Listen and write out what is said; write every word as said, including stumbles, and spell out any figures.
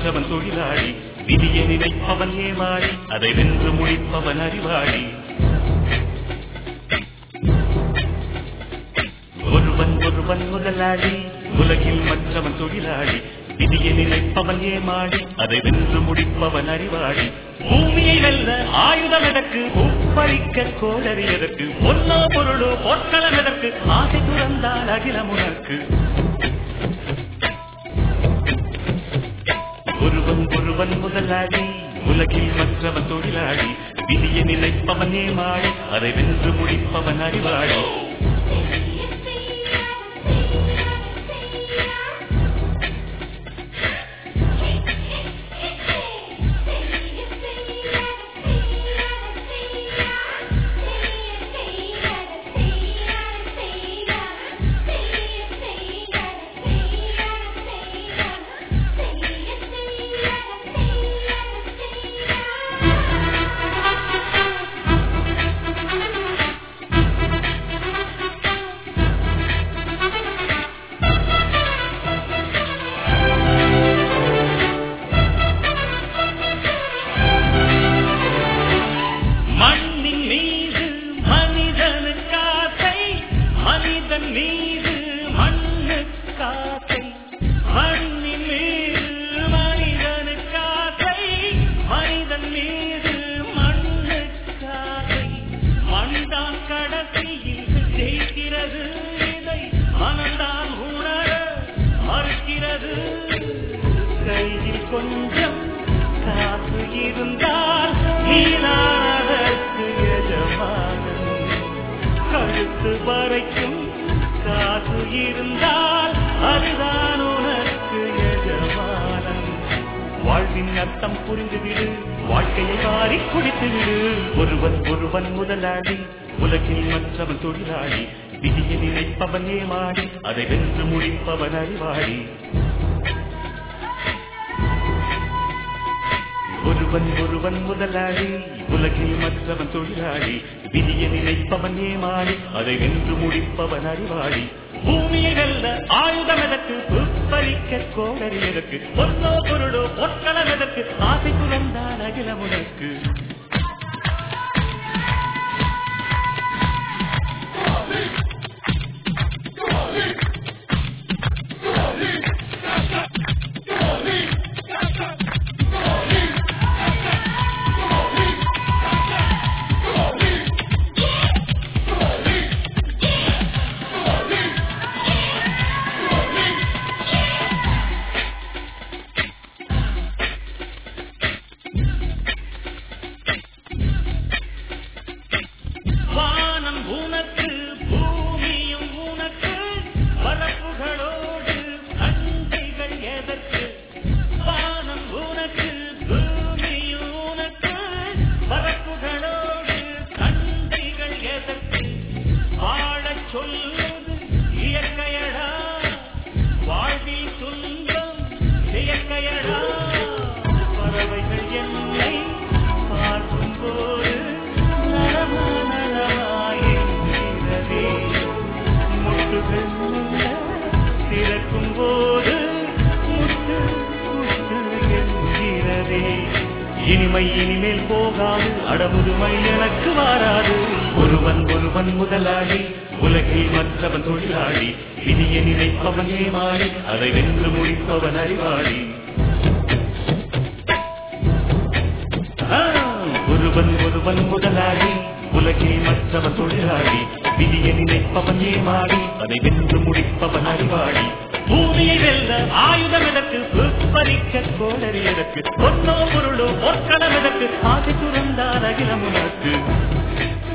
மற்றவன் தொழிலாளி, விதியை நினைப்பவன் ஏமாளி, அதை வென்று முடிப்பவன் அறிவாளி. ஒருவன் ஒருவன் முதலாளி, உலகில் மற்றவன் தொழிலாளி, விதியை நினைப்பவன் ஏமாளி, அதை வென்று முடிப்பவன் அறிவாளி. பூமியை வெல்ல ஆயுதம் எதற்கு, உப்பளிக்க கோடரி எதற்கு, பொன்னோ பொருளோ பொற்களம் எதற்கு, ஆசை துறந்தால் அகிலம் உனக்கு. ஒருவன் ஒருவன் முதலாளி, உலகில் மற்றவன் தொழிலாளி, விதியை நினைப்பவன் ஏமாளி, அதை வென்று முடிப்பவன் அறிவாளி. கொஞ்சம் காசு இருந்தால் நீனானதற்கு எஜமானன், கழுத்து வரைக்கும் காசு இருந்தால் அதுதான் உனக்கு எஜமானன். வாழ்வின் அர்த்தம் புரிந்துவிடு, வாழ்க்கையை மாறி குடித்துவிடு. ஒருவன் ஒருவன் முதலாளி, உலகில் மற்றவன் தொழிலாளி, விதியை நினைப்பவன் ஏமாளி, அதை வென்று முடிப்பவன் அறிவாளி. ஒருவன் ஒருவன் முதலாளி, உலகில் மற்றவன் தொழிலாளி, விதியை நினைப்பவன் ஏமாளி, அதை வென்று முடிப்பவன் அறிவாளி. பூமியை வெல்ல ஆயுதம் எதற்கு, உப்பளிக்க கோடரி எதற்கு, பொன்னோ பொருளோ பொற்களம் எதற்கு, ஆசை துறந்தால் அகிலம் உனக்கு. இனிமை இனிமேல் போகாது, அடமுதுமை எனக்கு வாராது. ஒருவன் ஒருவன் முதலாளி, உலகில் மற்றவன் தொழிலாளி, விதியை நினைப்பவன் ஏமாளி, அதை வென்று முடிப்பவன் அறிவாளி. ஒருவன் ஒருவன் முதலாளி, உலகில் மற்றவன் தொழிலாளி, விதியை நினைப்பவன் ஏமாளி, அதை வென்று முடிப்பவன் அறிவாளி. பூமியை வெல்ல ஆயுதம் எதற்கு, உப்பளிக்க கோடரி எதற்கு, பொன்னோ பொருளோ பொற்களம் எதற்கு, ஆசை துறந்தால் அகிலம் உனக்கு.